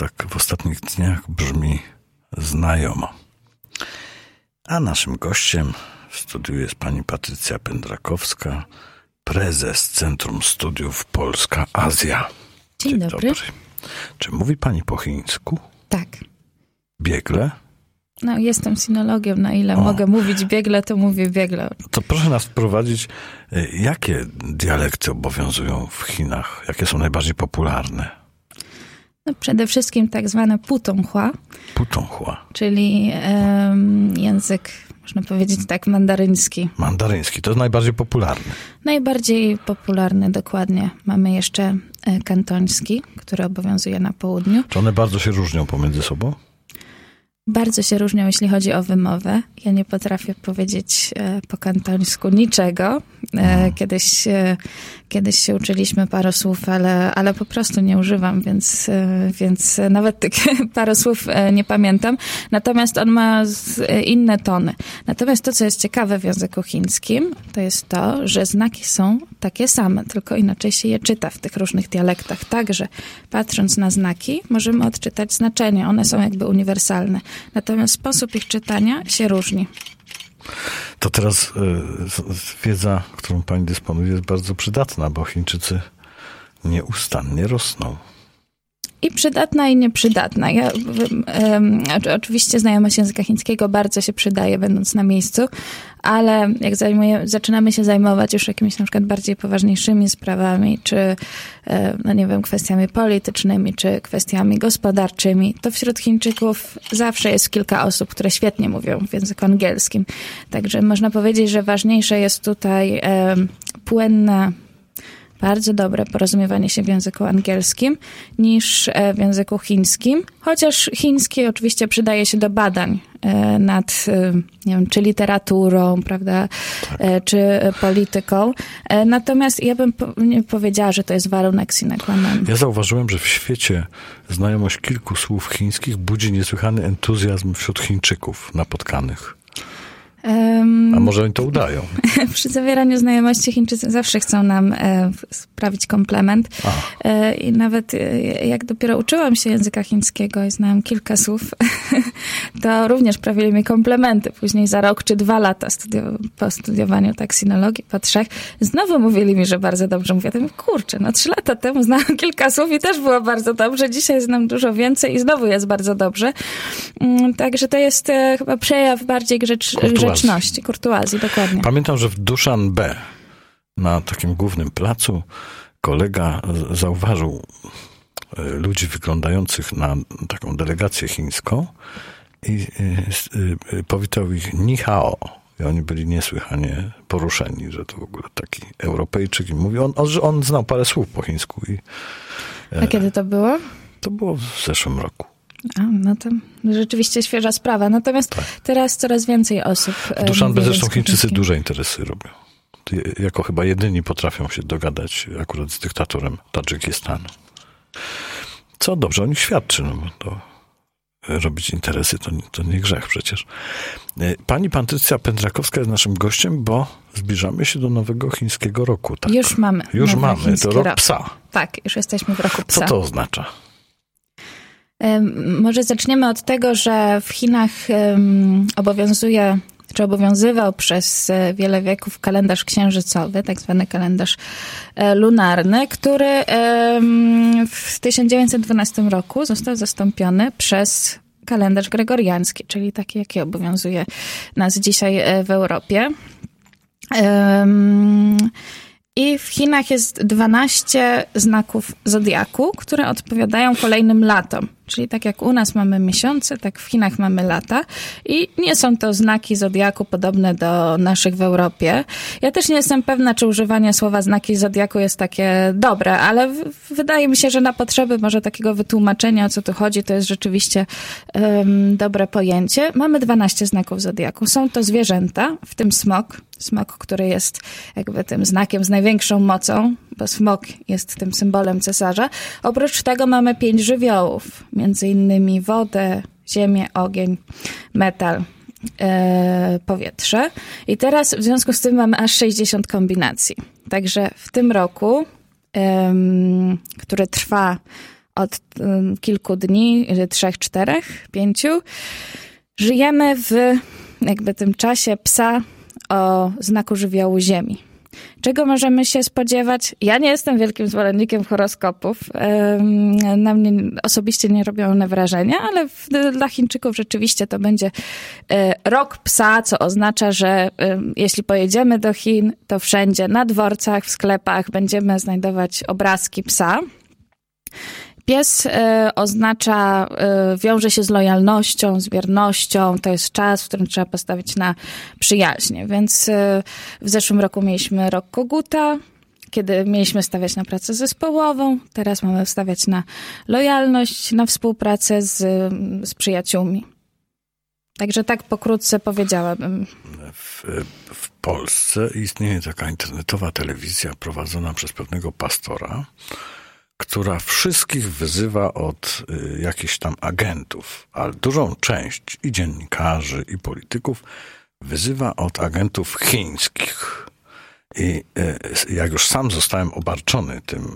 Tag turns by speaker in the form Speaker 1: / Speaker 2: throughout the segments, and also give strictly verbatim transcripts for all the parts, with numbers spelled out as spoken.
Speaker 1: tak w ostatnich dniach brzmi znajomo. A naszym gościem w studiu jest pani Patrycja Pędrakowska, prezes Centrum Studiów Polska-Azja.
Speaker 2: Dzień, Dzień dobry. dobry.
Speaker 1: Czy mówi pani po chińsku?
Speaker 2: Tak.
Speaker 1: Biegle?
Speaker 2: No, jestem sinologiem, na ile o. mogę mówić biegle, to mówię biegle.
Speaker 1: To proszę nas wprowadzić, jakie dialekty obowiązują w Chinach? Jakie są najbardziej popularne?
Speaker 2: No, przede wszystkim tak zwane putonghua.
Speaker 1: Putonghua.
Speaker 2: Czyli um, język, można powiedzieć tak, mandaryński.
Speaker 1: Mandaryński, to jest najbardziej popularny.
Speaker 2: Najbardziej popularny, dokładnie. Mamy jeszcze kantoński, który obowiązuje na południu.
Speaker 1: Czy one bardzo się różnią pomiędzy sobą?
Speaker 2: Bardzo się różnią, jeśli chodzi o wymowę. Ja nie potrafię powiedzieć e, po kantońsku niczego. E, kiedyś, e, kiedyś się uczyliśmy paru słów, ale, ale po prostu nie używam, więc, e, więc nawet tych paru słów e, nie pamiętam. Natomiast on ma z, e, inne tony. Natomiast to, co jest ciekawe w języku chińskim, to jest to, że znaki są takie same, tylko inaczej się je czyta w tych różnych dialektach. Także patrząc na znaki, możemy odczytać znaczenie. One są jakby uniwersalne. Natomiast sposób ich czytania się różni.
Speaker 1: To teraz y, wiedza, którą pani dysponuje, jest bardzo przydatna, bo Chińczycy nieustannie rosną.
Speaker 2: I przydatna, i nieprzydatna. Ja, um, oczywiście znajomość języka chińskiego bardzo się przydaje, będąc na miejscu, ale jak zajmuje, zaczynamy się zajmować już jakimiś na przykład bardziej poważniejszymi sprawami, czy no nie wiem, kwestiami politycznymi, czy kwestiami gospodarczymi, to wśród Chińczyków zawsze jest kilka osób, które świetnie mówią w języku angielskim. Także można powiedzieć, że ważniejsze jest tutaj um, płynne, bardzo dobre porozumiewanie się w języku angielskim niż w języku chińskim, chociaż chiński oczywiście przydaje się do badań nad, nie wiem, czy literaturą, prawda, tak, czy polityką. Natomiast ja bym nie powiedziała, że to jest warunek sine qua non.
Speaker 1: Ja zauważyłem, że w świecie znajomość kilku słów chińskich budzi niesłychany entuzjazm wśród Chińczyków napotkanych. A może oni to udają?
Speaker 2: Przy zawieraniu znajomości Chińczycy zawsze chcą nam e, sprawić komplement. E, I nawet e, jak dopiero uczyłam się języka chińskiego i znałam kilka słów, to również prawili mi komplementy. Później za rok czy dwa lata studio- po studiowaniu taksynologii, po trzech, znowu mówili mi, że bardzo dobrze mówię. Ja mówię, kurczę, no trzy lata temu znałam kilka słów i też było bardzo dobrze. Dzisiaj znam dużo więcej i znowu jest bardzo dobrze. Mm, także to jest e, chyba przejaw bardziej grzecz, grzeczności, kurtuazji, dokładnie.
Speaker 1: Pamiętam, że w Duszanbe, na takim głównym placu, kolega zauważył ludzi wyglądających na taką delegację chińską i powitał ich ni hao. I oni byli niesłychanie poruszeni, że to w ogóle taki Europejczyk. I mówi, on, on, on znał parę słów po chińsku. I,
Speaker 2: A kiedy to było?
Speaker 1: To było w zeszłym roku.
Speaker 2: A, no to rzeczywiście świeża sprawa. Natomiast tak, teraz coraz więcej osób...
Speaker 1: W Duszanbe zresztą Chińczycy duże interesy robią. Jako chyba jedyni potrafią się dogadać akurat z dyktatorem Tadżykistanu. Co dobrze o nich świadczy, no bo to robić interesy to, to nie grzech przecież. Pani Patrycja Pędrakowska jest naszym gościem, bo zbliżamy się do nowego chińskiego roku. Tak?
Speaker 2: Już mamy.
Speaker 1: Już mamy. To rok psa.
Speaker 2: Tak, już jesteśmy w roku psa.
Speaker 1: Co to oznacza?
Speaker 2: Może zaczniemy od tego, że w Chinach um, obowiązuje, czy obowiązywał przez wiele wieków kalendarz księżycowy, tak zwany kalendarz e, lunarny, który e, w tysiąc dziewięćset dwunastym roku został zastąpiony przez kalendarz gregoriański, czyli taki, jaki obowiązuje nas dzisiaj w Europie. E, I w Chinach jest dwanaście znaków zodiaku, które odpowiadają kolejnym latom. Czyli tak jak u nas mamy miesiące, tak w Chinach mamy lata. I nie są to znaki zodiaku podobne do naszych w Europie. Ja też nie jestem pewna, czy używanie słowa znaki zodiaku jest takie dobre, ale w- wydaje mi się, że na potrzeby może takiego wytłumaczenia, o co tu chodzi, to jest rzeczywiście um, dobre pojęcie. Mamy dwanaście znaków zodiaku. Są to zwierzęta, w tym smok. Smok, który jest jakby tym znakiem z największą mocą, bo smok jest tym symbolem cesarza. Oprócz tego mamy pięć żywiołów, między innymi wodę, ziemię, ogień, metal, e, powietrze. I teraz w związku z tym mamy aż sześćdziesiąt kombinacji. Także w tym roku, e, który trwa od kilku dni, trzech, czterech, pięciu. Żyjemy w jakby tym czasie psa o znaku żywiołu Ziemi. Czego możemy się spodziewać? Ja nie jestem wielkim zwolennikiem horoskopów. Na mnie osobiście nie robią one wrażenia, ale dla Chińczyków rzeczywiście to będzie rok psa, co oznacza, że jeśli pojedziemy do Chin, to wszędzie na dworcach, w sklepach będziemy znajdować obrazki psa. Pies e, oznacza, e, wiąże się z lojalnością, z wiernością. To jest czas, w którym trzeba postawić na przyjaźnie. Więc e, w zeszłym roku mieliśmy rok koguta, kiedy mieliśmy stawiać na pracę zespołową. Teraz mamy stawiać na lojalność, na współpracę z, z przyjaciółmi. Także tak pokrótce powiedziałabym.
Speaker 1: W, w Polsce istnieje taka internetowa telewizja prowadzona przez pewnego pastora, która wszystkich wyzywa od y, jakichś tam agentów, ale dużą część i dziennikarzy, i polityków wyzywa od agentów chińskich. I y, jak już sam zostałem obarczony tym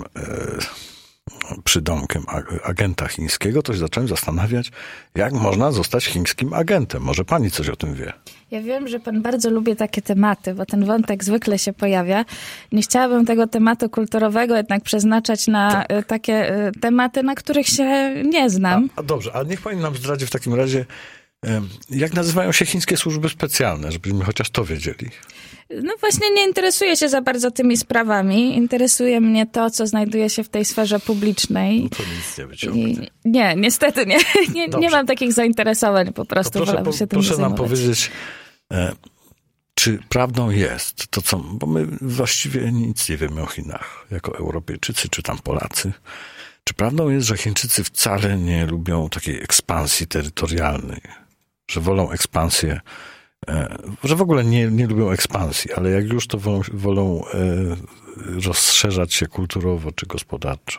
Speaker 1: y, przydomkiem agenta chińskiego, to się zacząłem zastanawiać, jak można zostać chińskim agentem. Może pani coś o tym wie?
Speaker 2: Ja wiem, że pan bardzo lubi takie tematy, bo ten wątek zwykle się pojawia. Nie chciałabym tego tematu kulturowego jednak przeznaczać na tak. takie tematy, na których się nie znam.
Speaker 1: A, a dobrze, a niech pani nam zdradzi w takim razie, jak nazywają się chińskie służby specjalne, żebyśmy chociaż to wiedzieli.
Speaker 2: No właśnie nie interesuję się za bardzo tymi sprawami. Interesuje mnie to, co znajduje się w tej sferze publicznej.
Speaker 1: No to nic nie wyciągnie.
Speaker 2: Nie, niestety nie. Nie, nie mam takich zainteresowań po prostu.
Speaker 1: To proszę, po,
Speaker 2: się tym
Speaker 1: proszę nam powiedzieć, e, czy prawdą jest to, co... Bo my właściwie nic nie wiemy o Chinach, jako Europejczycy czy tam Polacy. Czy prawdą jest, że Chińczycy wcale nie lubią takiej ekspansji terytorialnej? Że wolą ekspansję... że w ogóle nie, nie lubią ekspansji, ale jak już to wolą, wolą e, rozszerzać się kulturowo czy gospodarczo.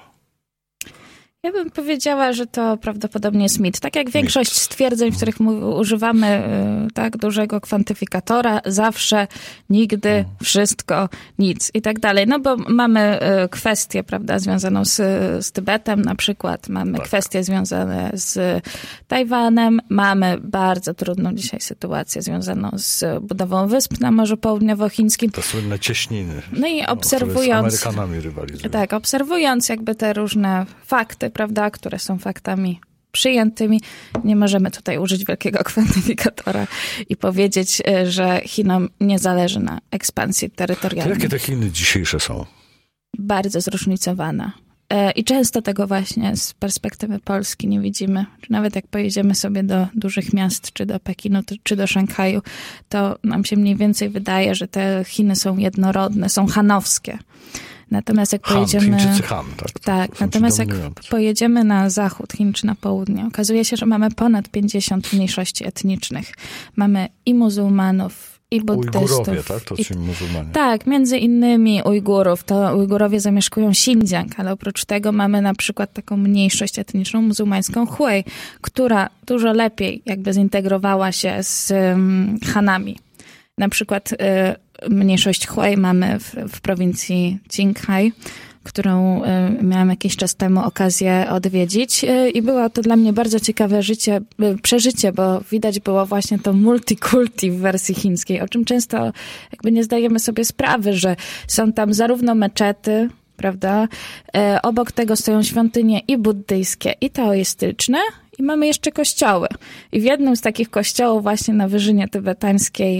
Speaker 2: Ja bym powiedziała, że to prawdopodobnie jest mit. Tak jak większość mit. stwierdzeń, w których używamy tak dużego kwantyfikatora, zawsze, nigdy, hmm. wszystko, nic i tak dalej. No bo mamy kwestię, prawda, związaną z, z Tybetem na przykład, mamy tak. kwestie związane z Tajwanem, mamy bardzo trudną dzisiaj sytuację związaną z budową wysp na Morzu Południowochińskim.
Speaker 1: To słynne cieśniny.
Speaker 2: No i obserwując...
Speaker 1: Z Amerykanami rywalizują.
Speaker 2: Tak, obserwując jakby te różne fakty, prawda, które są faktami przyjętymi. Nie możemy tutaj użyć wielkiego kwantyfikatora i powiedzieć, że Chinom nie zależy na ekspansji terytorialnej.
Speaker 1: To jakie te Chiny dzisiejsze są?
Speaker 2: Bardzo zróżnicowane. I często tego właśnie z perspektywy Polski nie widzimy. Nawet jak pojedziemy sobie do dużych miast, czy do Pekinu, czy do Szanghaju, to nam się mniej więcej wydaje, że te Chiny są jednorodne, są chanowskie. Natomiast jak
Speaker 1: Han,
Speaker 2: pojedziemy...
Speaker 1: Chińczycy Han, tak?
Speaker 2: Tak, natomiast jak pojedziemy na zachód Chin czy na południe, okazuje się, że mamy ponad pięćdziesiąt mniejszości etnicznych. Mamy i muzułmanów, i buddystów.
Speaker 1: Ujgurowie, tak? To ci muzułmanie.
Speaker 2: Tak, między innymi Ujgurów. To Ujgurowie zamieszkują Xinjiang, ale oprócz tego mamy na przykład taką mniejszość etniczną muzułmańską Hui, która dużo lepiej jakby zintegrowała się z um, Hanami. Na przykład y, mniejszość Hui mamy w, w prowincji Qinghai, którą y, miałam jakiś czas temu okazję odwiedzić y, i było to dla mnie bardzo ciekawe życie, y, przeżycie, bo widać było właśnie to multikulti w wersji chińskiej, o czym często jakby nie zdajemy sobie sprawy, że są tam zarówno meczety, prawda, y, obok tego stoją świątynie i buddyjskie, i taoistyczne, i mamy jeszcze kościoły. I w jednym z takich kościołów właśnie na wyżynie tybetańskiej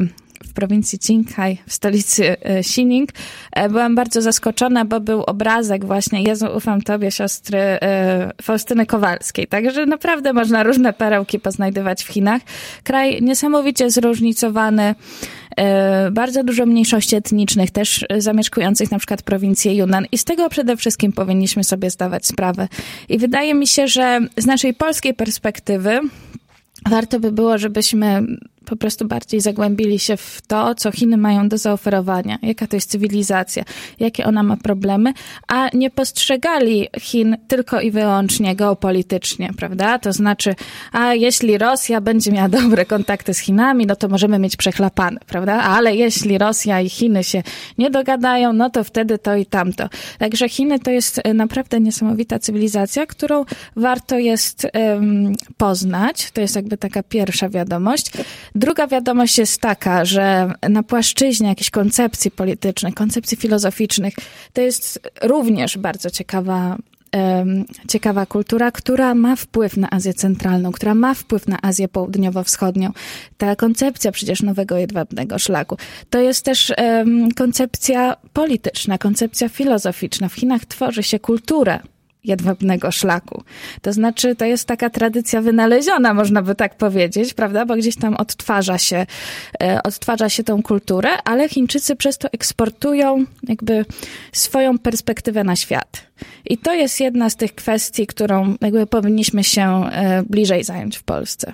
Speaker 2: w prowincji Qinghai, w stolicy Xining, byłam bardzo zaskoczona, bo był obrazek właśnie Jezu, ufam Tobie, siostry Faustyny Kowalskiej. Także naprawdę można różne perełki poznajdywać w Chinach. Kraj niesamowicie zróżnicowany, bardzo dużo mniejszości etnicznych, też zamieszkujących na przykład prowincję Yunnan i z tego przede wszystkim powinniśmy sobie zdawać sprawę. I wydaje mi się, że z naszej polskiej perspektywy warto by było, żebyśmy po prostu bardziej zagłębili się w to, co Chiny mają do zaoferowania, jaka to jest cywilizacja, jakie ona ma problemy, a nie postrzegali Chin tylko i wyłącznie geopolitycznie, prawda? To znaczy, a jeśli Rosja będzie miała dobre kontakty z Chinami, no to możemy mieć przechlapane, prawda? Ale jeśli Rosja i Chiny się nie dogadają, no to wtedy to i tamto. Także Chiny to jest naprawdę niesamowita cywilizacja, którą warto jest um, poznać. To jest jakby taka pierwsza wiadomość. Druga wiadomość jest taka, że na płaszczyźnie jakichś koncepcji politycznych, koncepcji filozoficznych, to jest również bardzo ciekawa ciekawa kultura, która ma wpływ na Azję Centralną, która ma wpływ na Azję Południowo-Wschodnią. Ta koncepcja przecież nowego jedwabnego szlaku. To jest też um, koncepcja polityczna, koncepcja filozoficzna. W Chinach tworzy się kulturę jedwabnego szlaku. To znaczy, to jest taka tradycja wynaleziona, można by tak powiedzieć, prawda? Bo gdzieś tam odtwarza się, e, odtwarza się tą kulturę, ale Chińczycy przez to eksportują jakby swoją perspektywę na świat. I to jest jedna z tych kwestii, którą jakby powinniśmy się e, bliżej zająć w Polsce.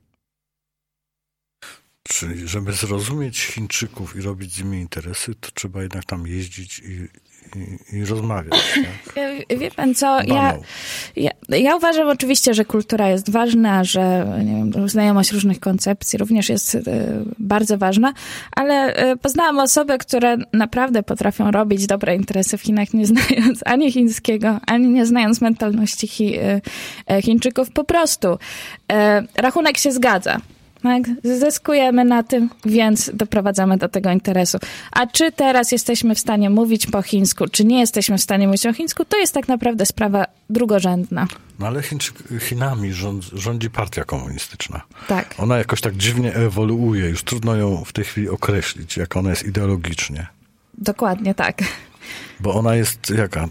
Speaker 1: Czyli żeby zrozumieć Chińczyków i robić z nimi interesy, to trzeba jednak tam jeździć i I, i rozmawiać. Tak?
Speaker 2: Wie pan co, ja, ja, ja uważam oczywiście, że kultura jest ważna, że nie wiem, znajomość różnych koncepcji również jest y, bardzo ważna, ale y, poznałam osoby, które naprawdę potrafią robić dobre interesy w Chinach, nie znając ani chińskiego, ani nie znając mentalności chi, y, y, Chińczyków. Po prostu y, rachunek się zgadza. Tak? Zyskujemy na tym, więc doprowadzamy do tego interesu. A czy teraz jesteśmy w stanie mówić po chińsku, czy nie jesteśmy w stanie mówić o chińsku, to jest tak naprawdę sprawa drugorzędna.
Speaker 1: No ale Chińczyk, Chinami rząd, rządzi partia komunistyczna.
Speaker 2: Tak.
Speaker 1: Ona jakoś tak dziwnie ewoluuje. Już trudno ją w tej chwili określić, jak ona jest ideologicznie.
Speaker 2: Dokładnie tak.
Speaker 1: Bo ona jest jaka?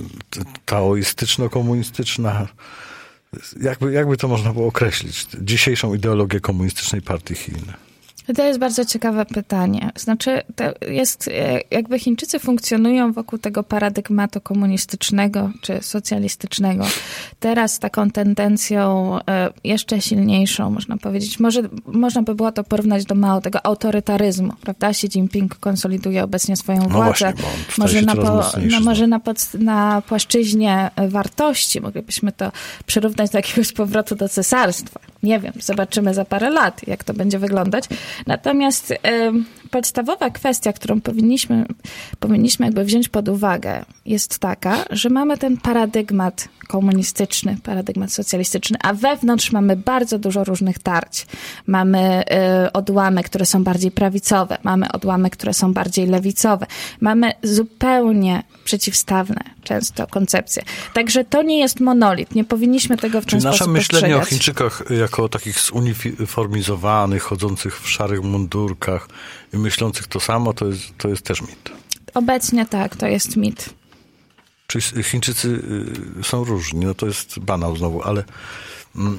Speaker 1: Taoistyczno-komunistyczna. Jakby, jakby to można było określić? Dzisiejszą ideologię komunistycznej partii Chin.
Speaker 2: To jest bardzo ciekawe pytanie. Znaczy, to jest, jakby Chińczycy funkcjonują wokół tego paradygmatu komunistycznego czy socjalistycznego. Teraz taką tendencją jeszcze silniejszą, można powiedzieć, może można by było to porównać do Mao, tego autorytaryzmu, prawda? Xi Jinping konsoliduje obecnie swoją
Speaker 1: no
Speaker 2: władzę.
Speaker 1: Właśnie,
Speaker 2: może na, po, no, może na, pod, na płaszczyźnie wartości moglibyśmy to przyrównać do jakiegoś powrotu do cesarstwa. Nie wiem, zobaczymy za parę lat, jak to będzie wyglądać. Natomiast y, podstawowa kwestia, którą powinniśmy, powinniśmy jakby wziąć pod uwagę, jest taka, że mamy ten paradygmat komunistyczny, paradygmat socjalistyczny, a wewnątrz mamy bardzo dużo różnych tarć. Mamy y, odłamy, które są bardziej prawicowe, mamy odłamy, które są bardziej lewicowe. Mamy zupełnie przeciwstawne często koncepcje. Także to nie jest monolit. Nie powinniśmy tego w ten
Speaker 1: Czyli
Speaker 2: sposób
Speaker 1: nasze myślenie
Speaker 2: postrzegać.
Speaker 1: o Chińczykach jako o takich zuniformizowanych, chodzących w szarych mundurkach i myślących to samo, to jest, to jest też mit.
Speaker 2: Obecnie tak, to jest mit.
Speaker 1: Czyli Chińczycy są różni, no to jest banał znowu, ale mm,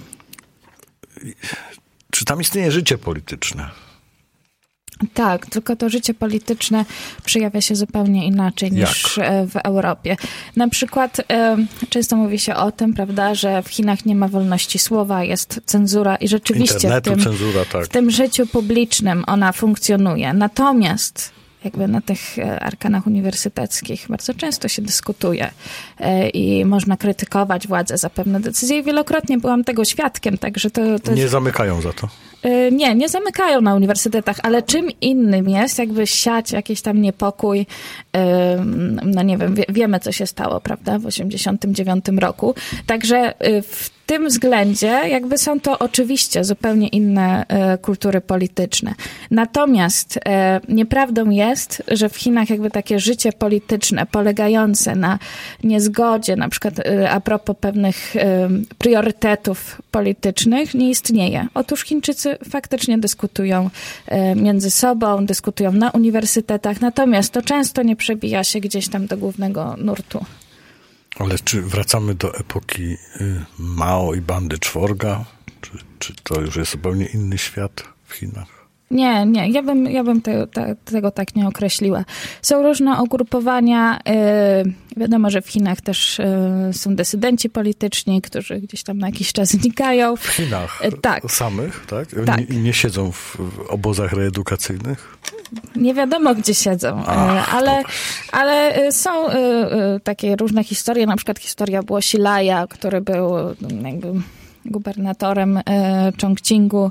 Speaker 1: czy tam istnieje życie polityczne?
Speaker 2: Tak, tylko to życie polityczne przejawia się zupełnie inaczej niż Jak? w Europie. Na przykład często mówi się o tym, prawda, że w Chinach nie ma wolności słowa, jest cenzura i rzeczywiście w tym,
Speaker 1: cenzura, tak.
Speaker 2: w tym życiu publicznym ona funkcjonuje. Natomiast jakby na tych arkanach uniwersyteckich bardzo często się dyskutuje i można krytykować władzę za pewne decyzje i wielokrotnie byłam tego świadkiem, także to... to
Speaker 1: nie
Speaker 2: jest...
Speaker 1: zamykają za to?
Speaker 2: Nie, nie zamykają na uniwersytetach, ale czym innym jest jakby siać jakiś tam niepokój, no nie wiem, wie, wiemy co się stało, prawda, w osiemdziesiątym dziewiątym roku, także w w tym względzie jakby są to oczywiście zupełnie inne e, kultury polityczne. Natomiast e, nieprawdą jest, że w Chinach jakby takie życie polityczne polegające na niezgodzie, na przykład e, a propos pewnych e, priorytetów politycznych nie istnieje. Otóż Chińczycy faktycznie dyskutują e, między sobą, dyskutują na uniwersytetach, natomiast to często nie przebija się gdzieś tam do głównego nurtu.
Speaker 1: Ale czy wracamy do epoki Mao i bandy czworga? Czy, czy to już jest zupełnie inny świat w Chinach?
Speaker 2: Nie, nie, ja bym, ja bym te, te, tego tak nie określiła. Są różne ugrupowania. Yy, wiadomo, że w Chinach też yy, są dysydenci polityczni, którzy gdzieś tam na jakiś czas znikają.
Speaker 1: W Chinach
Speaker 2: yy, tak.
Speaker 1: samych, tak?
Speaker 2: tak.
Speaker 1: Nie, nie siedzą w, w obozach reedukacyjnych?
Speaker 2: Nie wiadomo, gdzie siedzą, Ach, ale, ale są takie różne historie, na przykład historia Błosilaja, który był jakby gubernatorem Chongqingu.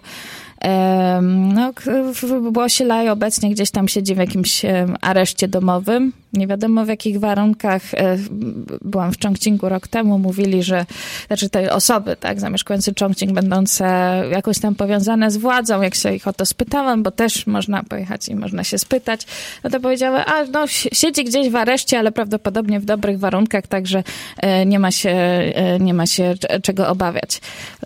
Speaker 2: No, Błosilaj obecnie gdzieś tam siedzi w jakimś areszcie domowym. Nie wiadomo w jakich warunkach. Byłam w Chongqingu rok temu. Mówili, że znaczy te osoby, tak, zamieszkujące Chongqing, będące jakoś tam powiązane z władzą, jak się ich o to spytałam, bo też można pojechać i można się spytać, no to powiedziały, a no siedzi gdzieś w areszcie, ale prawdopodobnie w dobrych warunkach, także nie ma się, nie ma się czego obawiać.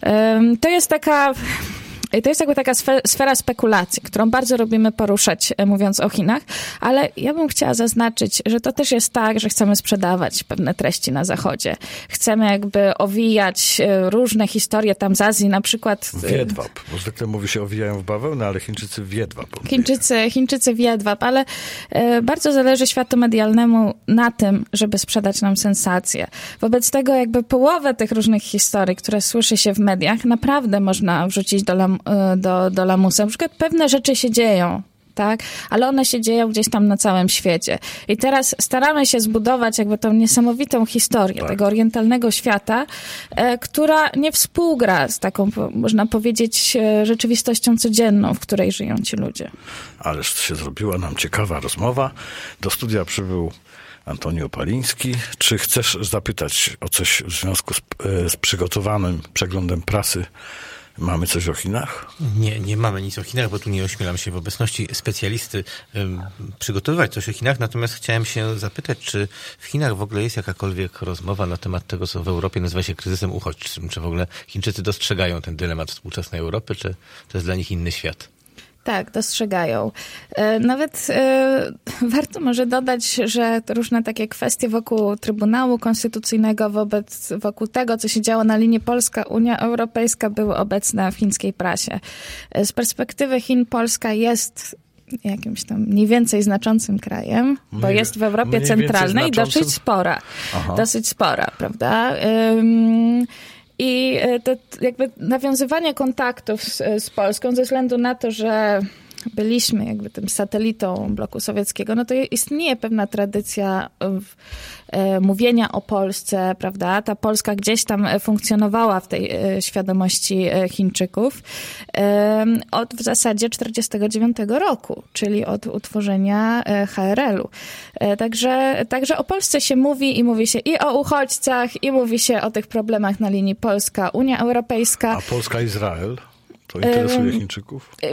Speaker 2: To jest taka... I to jest jakby taka sfera spekulacji, którą bardzo lubimy poruszać, mówiąc o Chinach, ale ja bym chciała zaznaczyć, że to też jest tak, że chcemy sprzedawać pewne treści na Zachodzie. Chcemy jakby owijać różne historie tam z Azji, na przykład...
Speaker 1: Wiedwab, bo zwykle mówi się owijają w bawełnę, ale Chińczycy w jedwab.
Speaker 2: Chińczycy, Chińczycy w jedwab, ale bardzo zależy światu medialnemu na tym, żeby sprzedać nam sensację. Wobec tego jakby połowę tych różnych historii, które słyszy się w mediach, naprawdę można wrzucić do lam Do, do lamusa. Na przykład pewne rzeczy się dzieją, tak? Ale one się dzieją gdzieś tam na całym świecie. I teraz staramy się zbudować jakby tą niesamowitą historię tak. tego orientalnego świata, e, która nie współgra z taką, można powiedzieć, rzeczywistością codzienną, w której żyją ci ludzie.
Speaker 1: Ależ się zrobiła nam ciekawa rozmowa. Do studia przybył Antoni Opaliński. Czy chcesz zapytać o coś w związku z, z przygotowanym przeglądem prasy? Mamy coś o Chinach?
Speaker 3: Nie, nie mamy nic o Chinach, bo tu nie ośmielam się w obecności specjalisty um, przygotowywać coś o Chinach, natomiast chciałem się zapytać, czy w Chinach w ogóle jest jakakolwiek rozmowa na temat tego, co w Europie nazywa się kryzysem uchodźczym? Czy w ogóle Chińczycy dostrzegają ten dylemat współczesnej Europy, czy to jest dla nich inny świat?
Speaker 2: Tak, dostrzegają. Nawet e, warto może dodać, że różne takie kwestie wokół Trybunału Konstytucyjnego, wobec, wokół tego, co się działo na linii Polska-Unia Europejska, były obecne w chińskiej prasie. Z perspektywy Chin Polska jest jakimś tam mniej więcej znaczącym krajem, bo mniej, jest w Europie centralnej dosyć spora. Aha. Dosyć spora, prawda? Ym, I to jakby nawiązywanie kontaktów z, z Polską ze względu na to, że byliśmy jakby tym satelitą bloku sowieckiego, no to istnieje pewna tradycja e, mówienia o Polsce, prawda? Ta Polska gdzieś tam funkcjonowała w tej e, świadomości e, Chińczyków e, od w zasadzie czterdziestego dziewiątego roku, czyli od utworzenia e, H R L-u. E, także, także o Polsce się mówi i mówi się i o uchodźcach, i mówi się o tych problemach na linii Polska-Unia Europejska.
Speaker 1: A Polska-Izrael? To interesuje e, Chińczyków? E,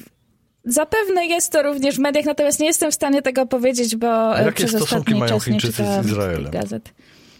Speaker 2: Zapewne jest to również w mediach, natomiast nie jestem w stanie tego powiedzieć, bo
Speaker 1: jakie
Speaker 2: przez
Speaker 1: stosunki
Speaker 2: ostatni
Speaker 1: mają
Speaker 2: czas nie
Speaker 1: Chińczycy z Izraelem?
Speaker 2: Gazet.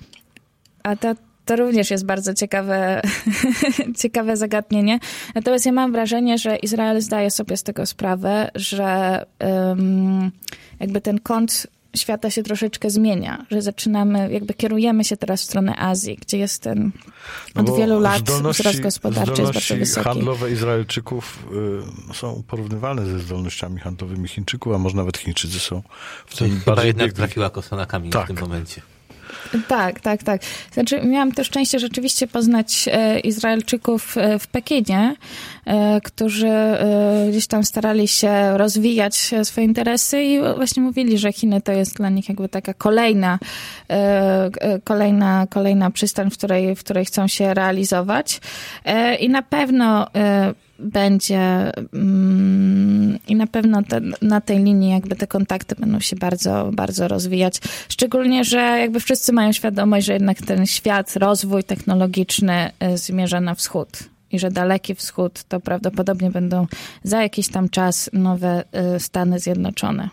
Speaker 2: A to, to również jest bardzo ciekawe, ciekawe zagadnienie. Natomiast ja mam wrażenie, że Izrael zdaje sobie z tego sprawę, że um, jakby ten kąt świata się troszeczkę zmienia, że zaczynamy, jakby kierujemy się teraz w stronę Azji, gdzie jest ten od no wielu lat wzrost gospodarczy jest bardzo wysoki.
Speaker 1: Handlowe Izraelczyków y, są porównywalne ze zdolnościami handlowymi Chińczyków, a może nawet Chińczycy są w tym
Speaker 3: Chyba bardziej jednak biegli. Trafiła kosa na kamień tak. w tym momencie.
Speaker 2: Tak, tak, tak. Znaczy, miałam to szczęście rzeczywiście poznać e, Izraelczyków e, w Pekinie, e, którzy e, gdzieś tam starali się rozwijać swoje interesy i właśnie mówili, że Chiny to jest dla nich jakby taka kolejna, e, kolejna, kolejna przystań, w której, w której chcą się realizować. E, I na pewno e, będzie mm, i na pewno te, na tej linii jakby te kontakty będą się bardzo, bardzo rozwijać. Szczególnie, że jakby wszyscy mają świadomość, że jednak ten świat, rozwój technologiczny zmierza na wschód i że Daleki Wschód to prawdopodobnie będą za jakiś tam czas nowe Stany Zjednoczone.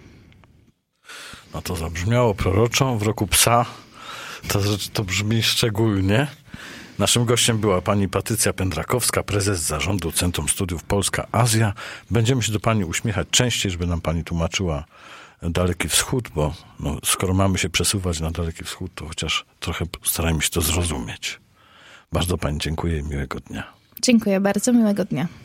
Speaker 1: No to zabrzmiało proroczo. W roku psa to, to brzmi szczególnie. Naszym gościem była pani Patrycja Pędrakowska, prezes zarządu Centrum Studiów Polska-Azja. Będziemy się do pani uśmiechać częściej, żeby nam pani tłumaczyła Daleki Wschód, bo no, skoro mamy się przesuwać na Daleki Wschód, to chociaż trochę starajmy się to zrozumieć. Bardzo pani dziękuję i miłego dnia.
Speaker 2: Dziękuję bardzo, miłego dnia.